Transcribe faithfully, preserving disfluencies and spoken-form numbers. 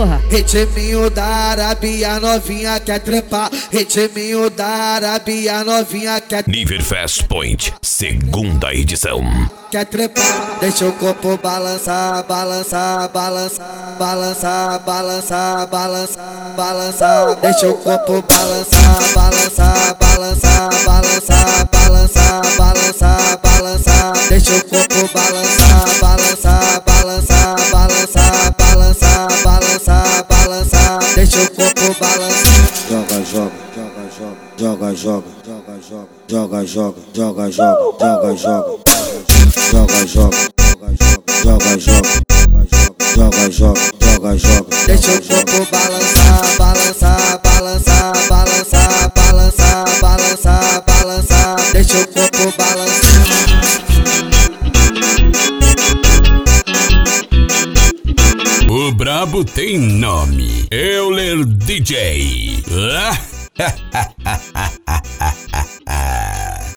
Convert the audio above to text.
porra. Ritminho da Arábia, novinha quer trepar. Ritminho da Arábia, novinha quer Niverfest Point, segunda edição. Quer trepar, deixa o corpo balançar, balançar, balançar, balançar, balançar, balançar, balançar. Deixa o corpo balançar, balançar, balançar, balançar, balançar, balançar, balançar. Deixa o corpo balançar, balançar, balançar, balançar, balançar, balançar, balançar. Deixa o corpo balançar. Joga, joga, joga, joga, joga, joga, joga, joga, joga, joga, joga, joga. Joga, joga, joga, joga, joga, joga, joga, joga. Deixa o corpo balançar, balançar, balançar, balançar, balançar, balançar, balançar. Deixa o corpo balançar. O brabo tem nome, Euler D J.